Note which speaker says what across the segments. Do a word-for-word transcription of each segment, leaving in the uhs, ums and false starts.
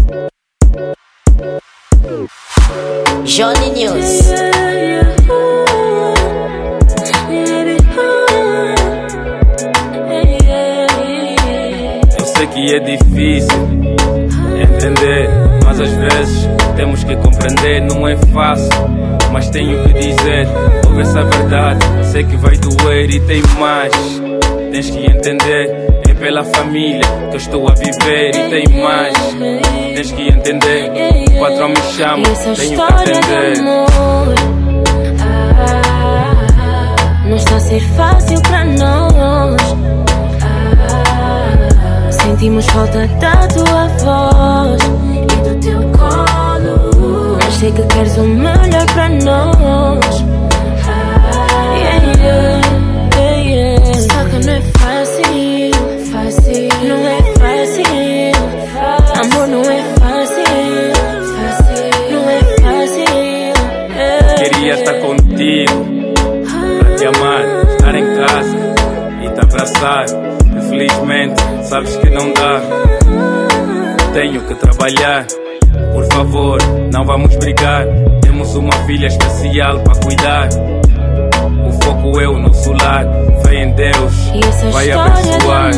Speaker 1: Johnny News.
Speaker 2: Eu sei que é difícil entender, mas às vezes temos que compreender. Não é fácil, mas tenho que dizer. Ouve essa verdade, sei que vai doer e tem mais. Tens que entender, é pela família que eu estou a viver e tem mais. Tens que entender, o patrão me chama, tenho que atender.
Speaker 3: Não está a ser fácil para nós. Sentimos falta da tua voz e do teu colo. Mas sei que queres o melhor para nós. Yeah, yeah, yeah, yeah. Só que não é fácil, fácil. Não é fácil, amor, não é fácil, fácil. Não é fácil, yeah.
Speaker 2: Queria estar contigo, para te amar, estar em casa e te abraçar. Infelizmente, sabes que não dá. Tenho que trabalhar. Por favor, não vamos brigar. Temos uma filha especial para cuidar. O foco é o nosso lar. Fé em Deus, vai abençoar.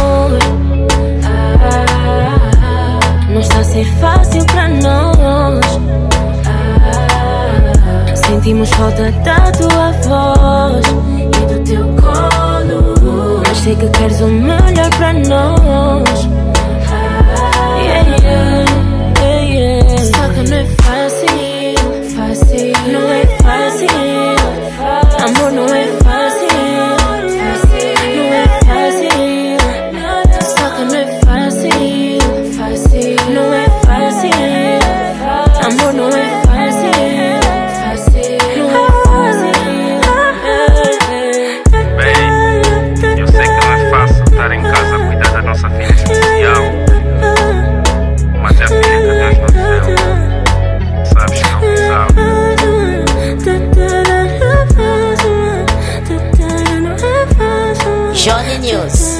Speaker 3: Ah, não está a ser fácil para nós. Ah, sentimos falta da tua voz e do teu colo. Mas sei que queres o melhor para nós. Ah, yeah, yeah, yeah, yeah. Só que não é fácil, fácil. Não é fácil, amor, não é fácil, fácil. Não é fácil, só que não é fácil, fácil. Não é fácil, amor, não é fácil, fácil. Não é fácil.
Speaker 2: Bem, eu sei que não é fácil estar em casa a cuidar da nossa filha especial, mas é a filha que Deus nos deu. Sabes que eu precisava.
Speaker 1: Johnny News.